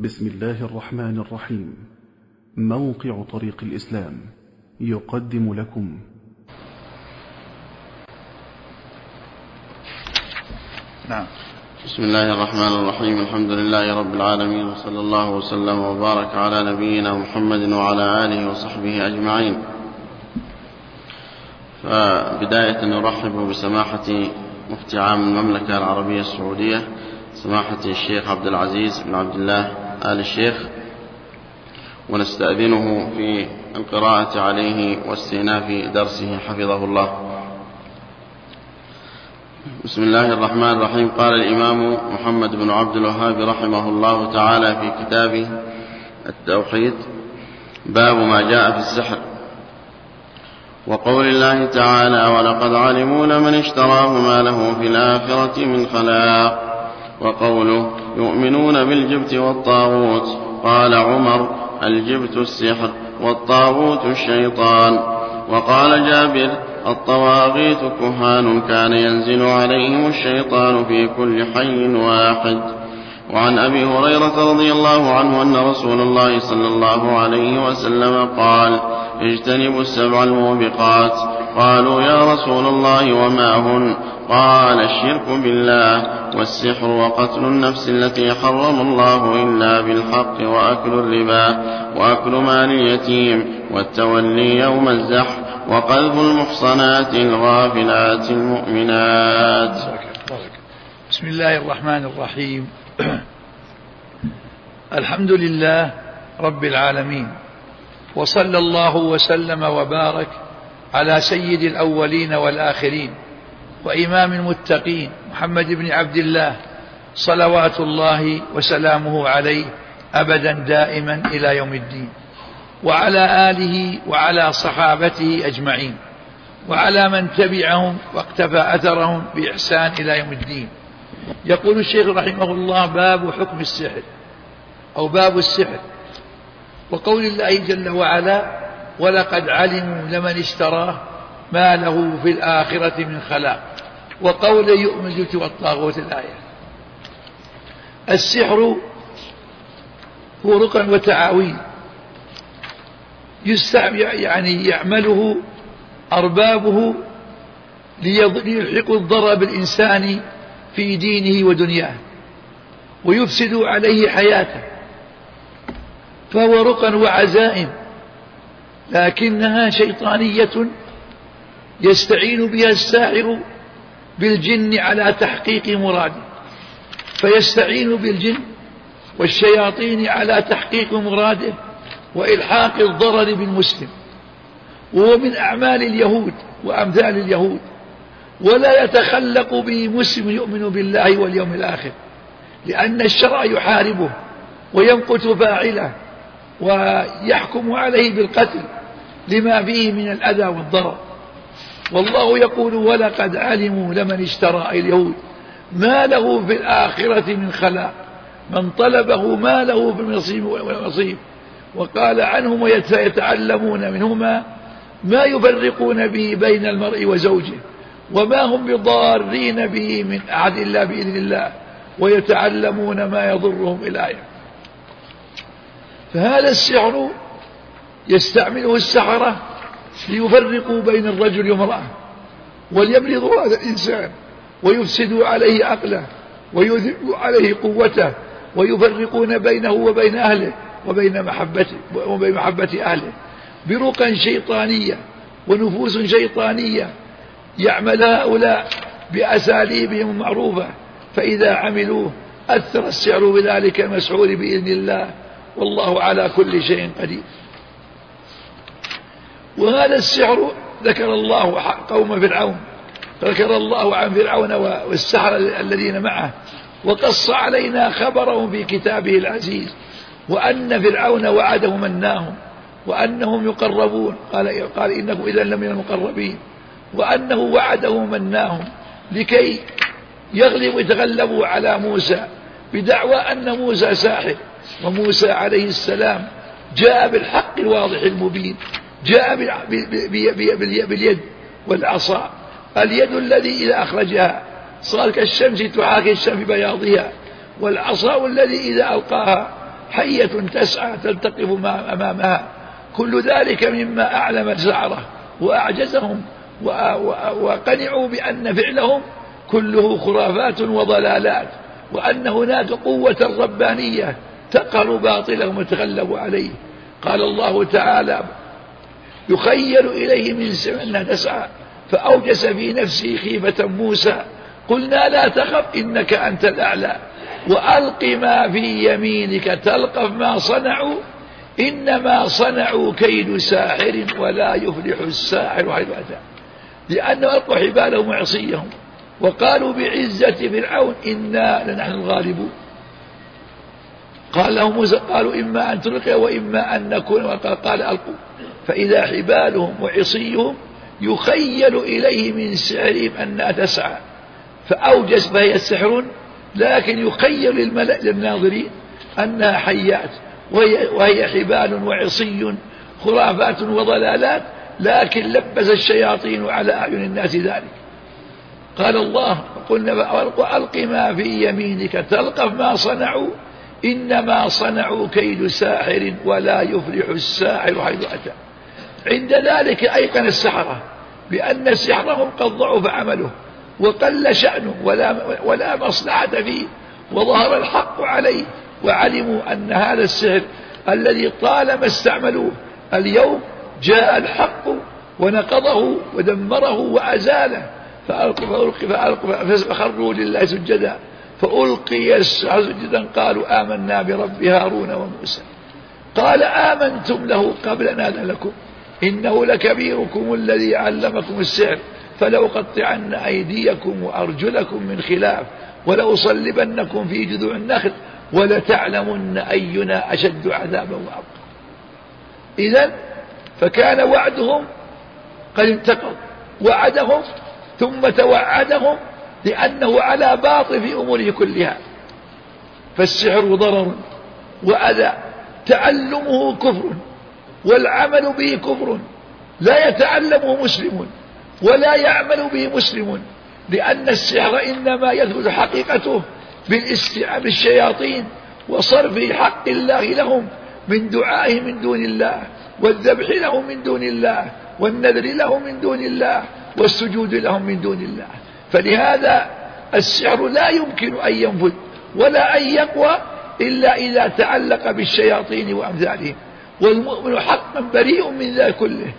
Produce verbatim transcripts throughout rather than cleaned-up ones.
بسم الله الرحمن الرحيم. موقع طريق الإسلام يقدم لكم نعم. بسم الله الرحمن الرحيم. الحمد لله رب العالمين، وصلى الله وسلم وبارك على نبينا محمد وعلى آله وصحبه أجمعين. فبداية نرحب بسماحة مفتي عام المملكة العربية السعودية سماحة الشيخ عبد العزيز بن عبد الله آل الشيخ، ونستأذنه في القراءة عليه واستئناف درسه حفظه الله. بسم الله الرحمن الرحيم. قال الإمام محمد بن عبد الوهاب رحمه الله تعالى في كتابه التوحيد: باب ما جاء في السحر. وقول الله تعالى: ولقد علموا لمن اشتراه ما له في الآخرة من خلاق. وقوله: يؤمنون بالجبت والطاغوت. قال عمر: الجبت السحر والطاغوت الشيطان. وقال جابر: الطواغيت كهان كان ينزل عليهم الشيطان في كل حي واحد. وعن أبي هريرة رضي الله عنه أن رسول الله صلى الله عليه وسلم قال: اجتنبوا السبع الموبقات. قالوا: يا رسول الله وما هن؟ قال: الشرك بالله، والسحر، وقتل النفس التي حرم الله إلا بالحق، وأكل الربا، وأكل مال اليتيم، والتولي يوم الزحف، وقذف المحصنات الغافلات المؤمنات. بسم الله الرحمن الرحيم. الحمد لله رب العالمين، وصلى الله وسلم وبارك على سيد الأولين والآخرين وإمام المتقين محمد بن عبد الله صلوات الله وسلامه عليه أبدا دائما إلى يوم الدين، وعلى آله وعلى صحابته أجمعين، وعلى من تبعهم واقتفى أثرهم بإحسان إلى يوم الدين. يقول الشيخ رحمه الله: باب حكم السحر أو باب السحر. وقول الله جل وعلا: ولقد علموا لمن اشتراه ما له في الآخرة من خلاق. وقول يؤمن بالجبت والطاغوت الآية. السحر هو رقى وتعاويل يعني يعمله أربابه ليلحقوا الضرر بالإنسان في دينه ودنياه ويفسدوا عليه حياته، فهو رقى وعزائم، لكنها شيطانية يستعين بها الساحر بالجن على تحقيق مراده، فيستعين بالجن والشياطين على تحقيق مراده وإلحاق الضرر بالمسلم. وهو من أعمال اليهود وأمثال اليهود، ولا يتخلق به مسلم يؤمن بالله واليوم الآخر، لأن الشرع يحاربه ويمقت فاعله ويحكم عليه بالقتل لما فيه من الأذى والضرر. والله يقول: ولقد علموا لمن اشترى اليهود ما له في الآخرة من خلاق، من طلبه ما له في النصيب. وقال عنهم: ويتعلمون منهما ما يفرقون به بين المرء وزوجه، وما هم بضارين به من أحد إلا بإذن الله، ويتعلمون ما يضرهم. الآية. فهذا السحر يستعمله السحرة ليفرقوا بين الرجل وامرأة، وليبرضوا هذا الإنسان ويفسدوا عليه عقله ويذبوا عليه قوته، ويفرقون بينه وبين أهله وبين محبته وبين محبة أهله برقى شيطانية ونفوس شيطانية يعمل هؤلاء بأساليبهم المعروفة، فإذا عملوه أثر السحر بذلك المسحور بإذن الله، والله على كل شيء قدير. وهذا السحر ذكر الله قوم فرعون، ذكر الله عن فرعون والسحر الذين معه، وقص علينا خبرهم في كتابه العزيز، وأن فرعون وعده مناهم وأنهم يقربون، قال, قال إنكم إذا لمن المقربين، وأنه وعده مناهم لكي يغلبوا ويتغلبوا على موسى بدعوى أن موسى ساحر. وموسى عليه السلام جاء بالحق الواضح المبين، جاء باليد والعصا، اليد الذي إذا أخرجها صار كالشمس تحاكي الشمس بياضها، والعصا الذي إذا ألقاها حية تسعى تلتقف أمامها. كل ذلك مما أعلم السحرة وأعجزهم وقنعوا بأن فعلهم كله خرافات وضلالات، وأن هناك قوة ربانية تقهر باطلهم وتغلب عليه. قال الله تعالى: يخيل إليه من سحرها أنها تسعى فأوجس في نفسه خيفة موسى قلنا لا تخف إنك أنت الأعلى وألق ما في يمينك تلقف ما صنعوا إنما صنعوا كيد ساحر ولا يفلح الساحر حيث أتى. لأنه ألقوا حبالهم وعصيهم وقالوا بعزة فرعون إنا لنحن الغالبون. قال لهم موسى قالوا إما أن تلقي وإما أن نكون، قال ألقوا فإذا حبالهم وعصيهم يخيل إليه من سحرهم أنها تسعى فأوجس فهي سحر، لكن يخيل للملأ للناظرين أنها حيات وهي, وهي حبال وعصي خرافات وضلالات، لكن لبس الشياطين على أعين الناس ذلك. قال الله: قلنا ألق ما في يمينك تلقف ما صنعوا إنما صنعوا كيد ساحر ولا يفلح الساحر حيث أتى. عند ذلك أيقن السحرة بأن سحرهم قد ضعف عمله وقل شأنه ولا, ولا مصلحة فيه، وظهر الحق عليه، وعلموا أن هذا السحر الذي طالما استعملوه اليوم جاء الحق ونقضه ودمره وأزاله. فألقوا فألقوا فخروا لله سجدا فألقي السحر سجدا قالوا آمنا برب هارون وموسى. قال آمنتم له قبل أن آذن لكم إنه لكبيركم الذي علمكم السحر فلأقطعن أيديكم وأرجلكم من خلاف ولأصلبنكم في جذوع النخل ولتعلمن أينا أشد عذابا وأبقى. إذن فكان وعدهم قد انتقض، وعدهم ثم توعدهم لأنه على باطل في أموره كلها. فالسحر ضرر وأذى، تعلمه كفر والعمل به كفر، لا يتعلمه مسلم ولا يعمل به مسلم، لأن السحر إنما يثبت حقيقته بالاستيعاب الشياطين وصرف حق الله لهم من دعائه من دون الله والذبح لهم من دون الله والنذر لهم من دون الله والسجود لهم من دون الله. فلهذا السحر لا يمكن أن ينفذ ولا أن يقوى إلا إذا تعلق بالشياطين وأمثالهم، والمؤمن حقا بريء من ذلك كله.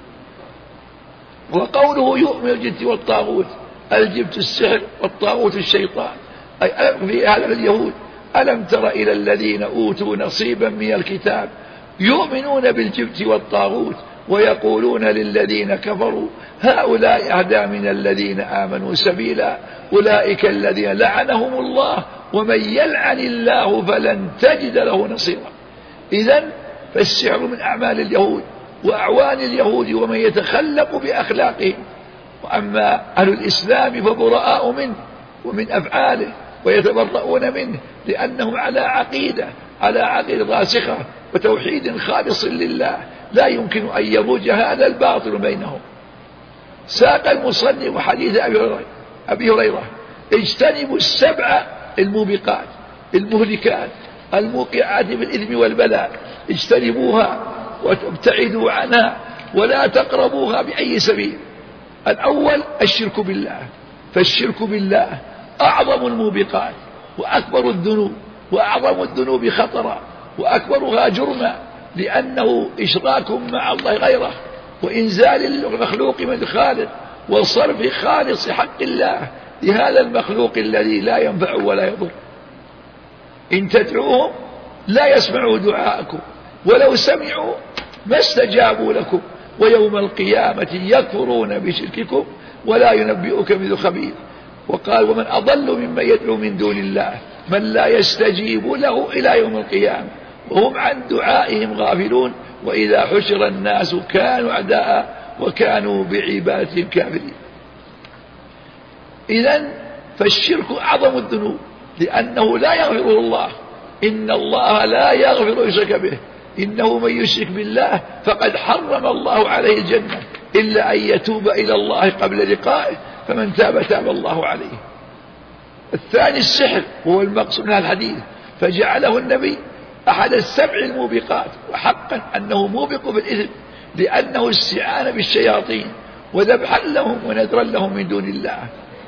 وقوله يؤمن الجبت والطاغوت، الجبت السحر والطاغوت الشيطان، أي في هذا اليهود: ألم تر إلى الذين أوتوا نصيبا من الكتاب يؤمنون بالجبت والطاغوت ويقولون للذين كفروا هؤلاء أهدى من الذين آمنوا سبيلا أولئك الذين لعنهم الله ومن يلعن الله فلن تجد له نصيرا. إذن فالسحر من أعمال اليهود وأعوان اليهود ومن يتخلق بأخلاقهم. وأما أهل الإسلام فبراء منه ومن أفعاله ويتبرؤون منه لأنهم على عقيدة على عقيدة راسخة وتوحيد خالص لله، لا يمكن أن يروج هذا الباطل بينهم. ساق المصنف حديث أبي هريرة: اجتنبوا السبع الموبقات المهلكات الموقعات بالإثم والبلاء، اجتنبوها وابتعدوا عنها ولا تقربوها بأي سبيل. الأول الشرك بالله، فالشرك بالله أعظم الموبقات وأكبر الذنوب وأعظم الذنوب خطرا وأكبرها جرما، لأنه إشراك مع الله غيره وإنزال المخلوق من الخالق وصرف خالص حق الله لهذا المخلوق الذي لا ينفع ولا يضر. إن تدعوهم لا يسمعوا دعاءكم ولو سمعوا ما استجابوا لكم ويوم القيامة يكفرون بشرككم ولا ينبئك مثل خبير. وقال: ومن أضل ممن يدعو من دون الله من لا يستجيب له إلى يوم القيامة وهم عن دعائهم غافلون وإذا حشر الناس كانوا أعداء وكانوا بعبادتهم كافرين. إذن فالشرك أعظم الذنوب لأنه لا يغفره الله، إن الله لا يغفر يشرك به، إنه من يشرك بالله فقد حرم الله عليه الجنة إلا أن يتوب إلى الله قبل لقائه، فمن تاب تاب الله عليه. الثاني السحر وهو المقصود من الحديث، فجعله النبي أحد السبع الموبقات، وحقا أنه موبق بالإثم، لأنه استعان بالشياطين وذبحا لهم ونذرا لهم من دون الله.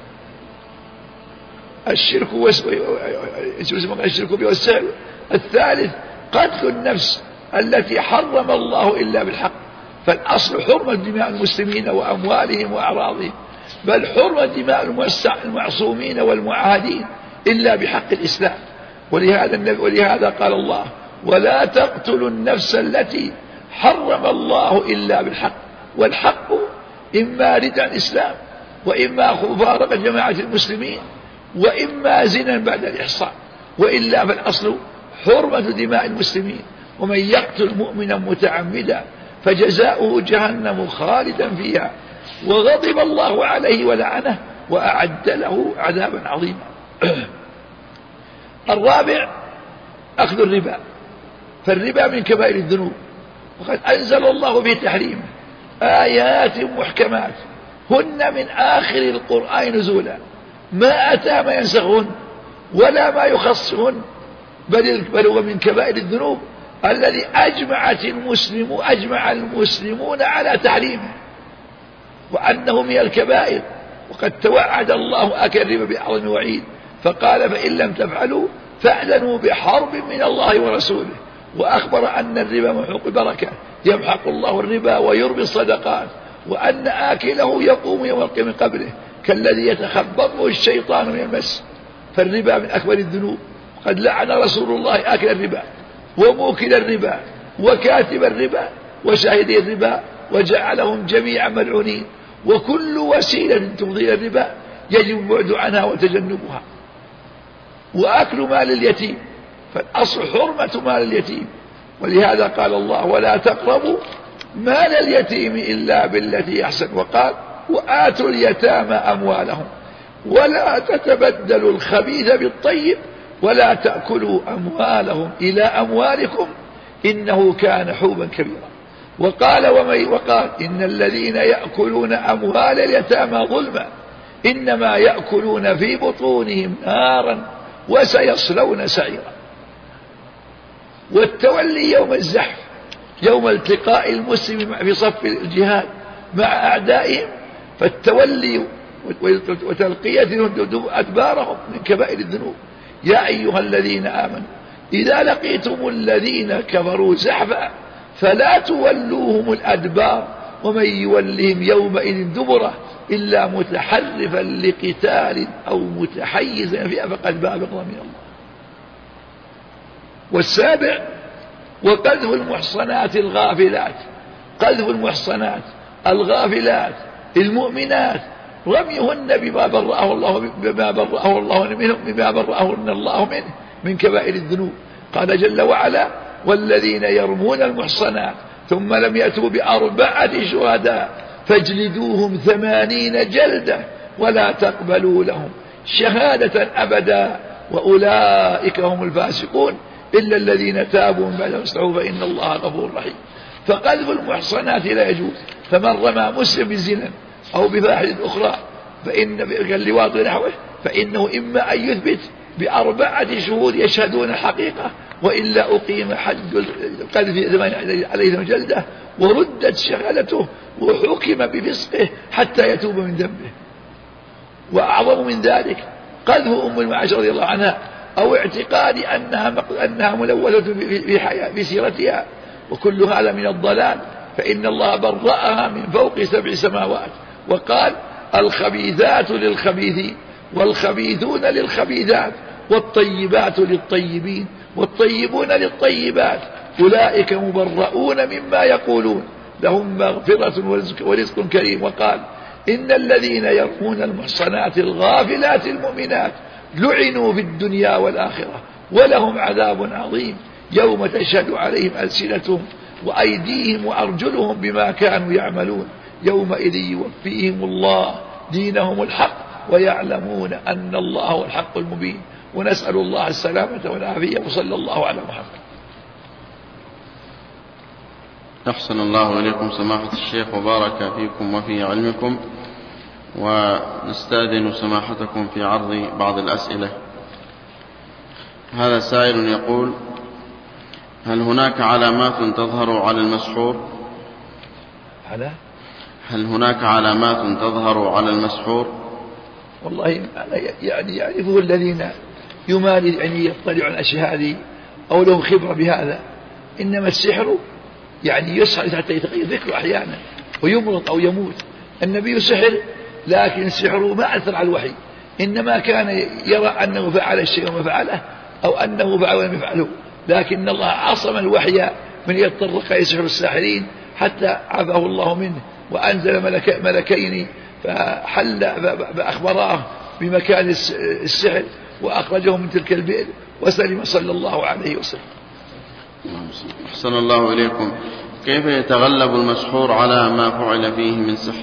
الشرك الشرك والسحر. الثالث قتل النفس التي حرم الله إلا بالحق، فالأصل حرمة دماء المسلمين وأموالهم وأعراضهم، بل حرمة دماء المعصومين والمعاهدين إلا بحق الإسلام. ولهذا, ولهذا قال الله: ولا تقتلوا النفس التي حرم الله إلا بالحق. والحق إما ردع الإسلام، وإما مفارقة جماعة المسلمين، وإما زنا بعد الإحصان، وإلا فالأصل حرمة دماء المسلمين. ومن يقتل مؤمنا متعمدا فجزاؤه جهنم خالدا فيها وغضب الله عليه ولعنه وأعد له عذابا عظيما. الرابع أخذ الربا، فالربا من كبائر الذنوب، وقد أنزل الله في تحريمه آيات محكمات هن من آخر القرآن نزولا، ما أتى ما ينسخهن ولا ما يخصهن، بل هو من كبائر الذنوب الذي أجمعت المسلم أجمع المسلمون على تحريمه وأنه من الكبائر. وقد توعد الله أكل الربا بأعظم وعيد، فقال: فإن لم تفعلوا فاعلنوا بحرب من الله ورسوله. وأخبر أن الربا محق البركة، يمحق الله الربا ويربي الصدقات، وأن آكله يقوم يوم القيامة من قبره كالذي يتخبطه الشيطان من المس. فالربا من أكبر الذنوب، قد لعن رسول الله آكل الربا وموكل الربا وكاتب الربا وشاهدي الربا وجعلهم جميعا ملعونين. وكل وسيلة تفضي الربا يجب البعد عنها وتجنبها. وأكل مال اليتيم، فالأصل حرمة مال اليتيم، ولهذا قال الله: ولا تقربوا مال اليتيم إلا بالتي أحسن، وقال: وآتوا اليتامى أموالهم ولا تتبدلوا الخبيث بالطيب ولا تأكلوا أموالهم إلى أموالكم إنه كان حوبا كبيرا. وقال وقال إن الذين يأكلون أموال اليتامى ظلما إنما يأكلون في بطونهم نارا وسيصلون سعيرا. والتولي يوم الزحف، يوم التقاء المسلم في صف الجهاد مع أعدائهم، فالتولي وتلقيتهم أدبارهم من كبائر الذنوب. يا أيها الذين آمنوا إذا لقيتم الذين كفروا زحفا فلا تولوهم الأدبار ومن يولهم يومئذ دبره إلا متحرفا لقتال أو متحيزا فيها فقد باء بغضب من الله. والسابع وقذف المحصنات الغافلات، قذف المحصنات الغافلات المؤمنات، رميهن بما برأه الله بما برأه الله منهم بما برأهن الله منه من كبائر الذنوب. قال جل وعلا: والذين يرمون المحصنات ثم لم يأتوا بأربعة شهداء فاجلدوهم ثمانين جلدة ولا تقبلوا لهم شهادة أبدا وأولئك هم الفاسقون إلا الذين تابوا من بعد واصلحوا فإن الله غفور رحيم. فقذف المحصنات لا يجوز، فمن رمى مسلم بالزنا أو بفاحشة أخرى فإن كاللواط ونحوه فإنه إما أن يثبت بأربعة شهود يشهدون الحقيقة، وإلا أقيم حد القذف عليه جلدة وردت شغلته وحكم بفسقه حتى يتوب من ذنبه. وأعظم من ذلك قذف أم المعاش رضي الله عنها أو اعتقاد أنها, أنها ملوثة في, في سيرتها، وكل هذا من الضلال، فإن الله برأها من فوق سبع سماوات وقال: الخبيثات للخبيثين والخبيثون للخبيثات والطيبات للطيبين والطيبون للطيبات أولئك مبرؤون مما يقولون لهم مغفرة ورزق, ورزق كريم. وقال: إن الذين يرمون المحصنات الغافلات المؤمنات لعنوا في الدنيا والآخرة ولهم عذاب عظيم يوم تشهد عليهم ألسنتهم وأيديهم وأرجلهم بما كانوا يعملون يومئذ يوفيهم الله دينهم الحق ويعلمون أن الله هو الحق المبين. ونسأل الله السلامة والعافية، وصلى الله على محمد. أحسن الله إليكم سماحة الشيخ وبارك فيكم وفي علمكم، ونستأذن سماحتكم في عرض بعض الأسئلة. هذا سائل يقول: هل هناك علامات تظهر على المسحور؟ على هل هناك علامات تظهر على المسحور؟ والله يعني يعرفه الذين يمارس يعني يطلع على الأشياء هذه أو لهم خبرة بهذا. إنما السحر يعني يسحر حتى يتغير ذكره أحيانا ويمرض أو يموت. النبي سحر لكن السحر ما أثر على الوحي، إنما كان يرى أنه فعل الشيء وما فعله أو أنه فعل ولم يفعله، لكن الله عصم الوحي من يتطرق يسحر الساحرين حتى عفاه الله منه، وأنزل ملك ملكين فحل فأخبراه بمكان السحر وأخرجه من تلك البئر وسلم صلى الله عليه وسلم. أحسن الله إليكم. كيف يتغلب المسحور على ما فعل فيه من سحر؟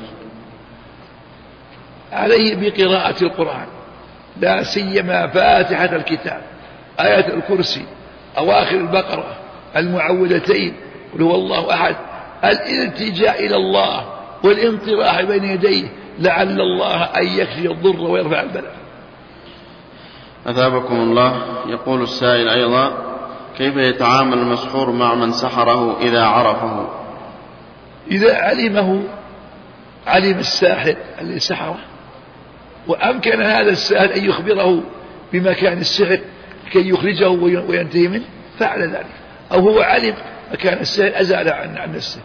عليه بقراءة القرآن، لا سيما فاتحة الكتاب، آية الكرسي، أواخر البقرة، المعوذتين، قل هو الله أحد، الالتجاء إلى الله والانطراح بين يديه لعل الله أن يكفي الضر ويرفع البلاء. أثابكم الله. يقول السائل أيضا: كيف يتعامل المسحور مع من سحره إذا عرفه؟ إذا علمه علم الساحر الذي سحره وأمكن هذا الساحر أن يخبره بمكان السحر كي يخرجه وينتهي منه فعل ذلك، أو هو علم مكان السحر أزال عن نفسه.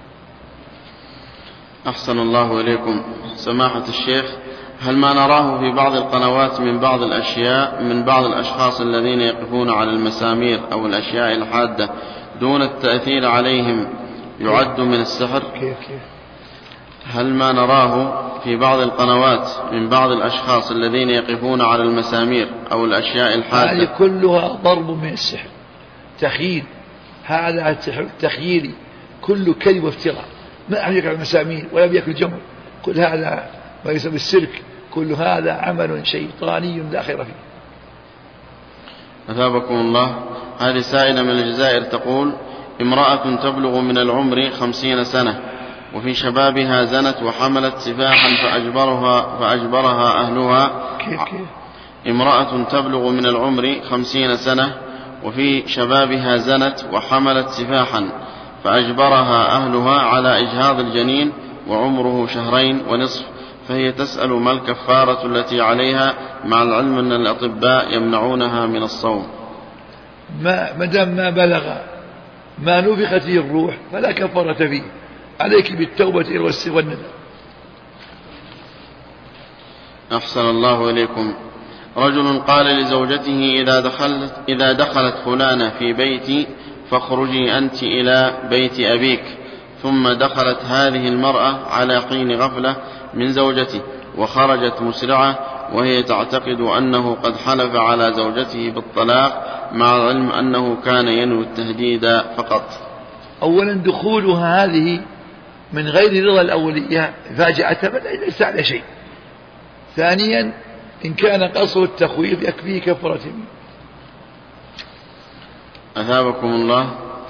أحسن الله إليكم. سماحة الشيخ، هل ما نراه في بعض القنوات من بعض الأشياء من بعض الأشخاص الذين يقفون على المسامير أو الأشياء الحادة دون التأثير عليهم يعد من السحر؟ هل ما نراه في بعض القنوات من بعض الأشخاص الذين يقفون على المسامير أو الأشياء الحادة هذه كلها ضرب من السحر، تخيل، هذا تخييلي، كل كذب وافتراء، ما أحد يقع المسامير ولا بيأكل جمر، كل هذا ما يسمى السيرك، كل هذا عمل شيطاني لا خير فيه. أثابكم الله. هذه سائلة من الجزائر تقول: امرأة تبلغ من العمر خمسين سنة وفي شبابها زنت وحملت سفاحا فأجبرها, فأجبرها أهلها. كيف كيف؟ امرأة تبلغ من العمر خمسين سنة وفي شبابها زنت وحملت سفاحا فأجبرها أهلها على إجهاض الجنين وعمره شهرين ونصف، فهي تسأل ما الكفارة التي عليها مع العلم أن الأطباء يمنعونها من الصوم؟ ما مدام ما بلغ ما نفخت فيه الروح فلا كفارة فيه، عليك بالتوبة والندم. أحسن الله إليكم. رجل قال لزوجته: إذا دخلت, إذا دخلت فلانة في بيتي فاخرجي أنت إلى بيت أبيك، ثم دخلت هذه المرأة على حين غفلة من زوجته وخرجت مسرعة وهي تعتقد أنه قد حلف على زوجته بالطلاق مع العلم أنه كان ينوي التهديد فقط. أولا دخولها هذه من غير رضا الأولية فاجأة ليس على شيء. ثانيا إن كان قصر التخويف يكفيه كفارة يمين. أثابكم الله.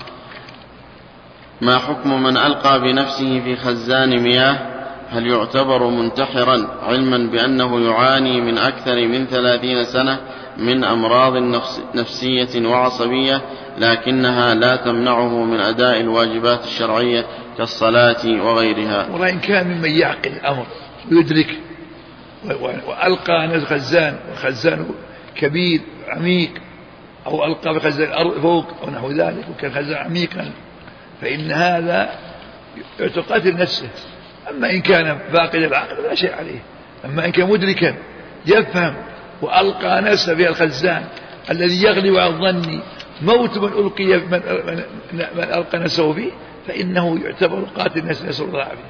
ما حكم من ألقى بنفسه في خزان مياه؟ هل يعتبر منتحرا علما بأنه يعاني من أكثر من ثلاثين سنة من أمراض نفسية وعصبية لكنها لا تمنعه من أداء الواجبات الشرعية كالصلاة وغيرها؟ وإن كان ممن يعقل الأمر ويدرك وألقى نفس خزان وخزان كبير عميق أو ألقى بخزان الأرض فوق أو نحو ذلك وكان خزان عميقا فإن هذا يقتل نفسه. أما إن كان فاقد العقل لا شيء عليه. أما إن كان مدركا يفهم وألقى نفسه في الخزان الذي يغلب على الظن موت من ألقي من, من ألقى نفسه فيه فإنه يعتبر قاتل نفسه، نسأل الله العافية.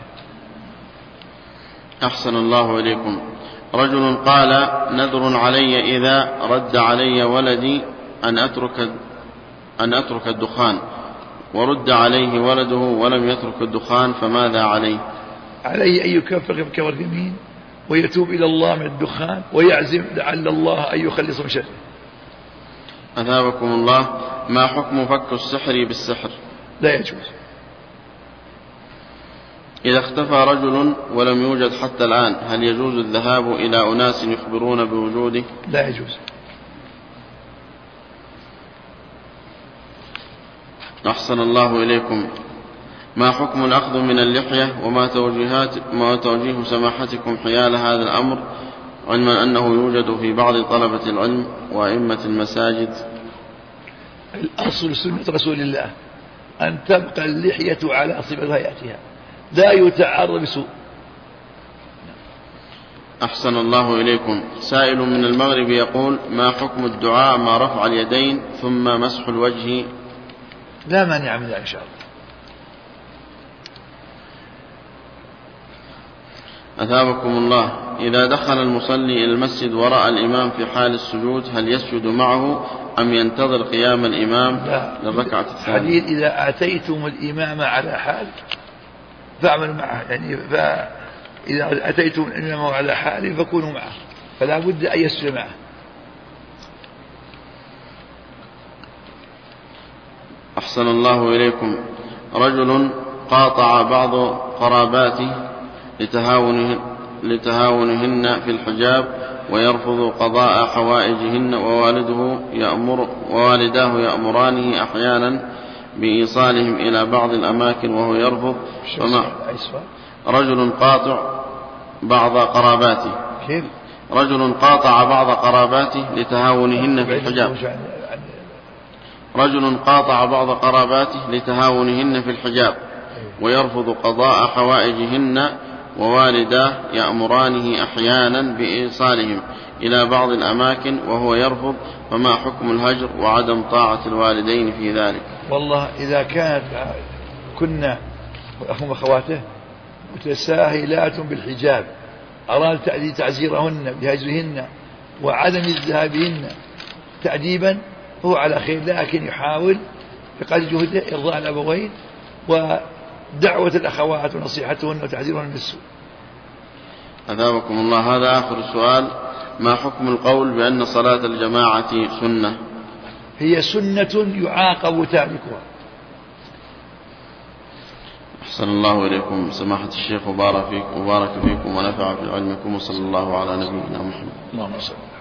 أحسن الله إليكم. رجل قال: نذر علي إذا رد علي ولدي أن أترك أن أترك الدخان، ورد عليه ولده ولم يترك الدخان، فماذا عليه؟ عليه أن يكفر بكفر اليمين ويتوب إلى الله من الدخان ويعزم لعل الله أن يخلص من شره. أثابكم الله. ما حكم فك السحر بالسحر؟ لا يجوز. إذا اختفى رجل ولم يوجد حتى الآن هل يجوز الذهاب إلى أناس يخبرون بوجوده؟ لا يجوز. أحسن الله إليكم. ما حكم الأخذ من اللحية وما توجيهات ما توجيه سماحتكم حيال هذا الأمر، علما أنه يوجد في بعض طلبة العلم وأئمة المساجد؟ الأصل سنة رسول الله أن تبقى اللحية على صفة هيئتها لا يتعرض بسوء. أحسن الله إليكم. سائل من المغرب يقول: ما حكم الدعاء مع رفع اليدين ثم مسح الوجه؟ لا مانع من ذلك إن شاء الله. أثابكم الله. إذا دخل المصلي إلى المسجد ورأى الإمام في حال السجود هل يسجد معه أم ينتظر قيام الإمام للركعة الثانية؟ حديث: إذا أتيتم الإمام على حال فاعملوا معه، يعني إذا أتيتم الإمام على حال فكونوا معه، فلا بد أن يسجد معه. أحسن الله إليكم. رجل قاطع بعض قراباته لتهاونه لتهاونهن في الحجاب ويرفض قضاء حوائجهن، ووالده يأمر ووالداه يأمرانه أحيانا بإيصالهم إلى بعض الأماكن وهو يرفض. فما رجل قاطع بعض قراباته رجل قاطع بعض قراباته لتهاونهن في الحجاب رجل قاطع بعض قراباته لتهاونهن في الحجاب ويرفض قضاء حوائجهن، ووالداه يأمرانه أحيانا بإيصالهم إلى بعض الأماكن وهو يرفض، فما حكم الهجر وعدم طاعة الوالدين في ذلك؟ والله إذا كانت كنا أخوهم أخواته متساهلات بالحجاب أراد تعزيرهن بهجرهن وعدم الذهاب تأديبا هو على خير، لكن يحاول بقدر جهده إرضاء الأبوين ودعوة الأخوات ونصيحتهن وتعذيرهن من السوء. أثابكم الله. هذا آخر السؤال: ما حكم القول بأن صلاة الجماعة سنة؟ هي سنة يعاقب تاركها. أحسن الله إليكم سماحة الشيخ، وبارك فيكم وبارك فيكم ونفع في علمكم، وصلى الله على نبينا محمد. اللهم صل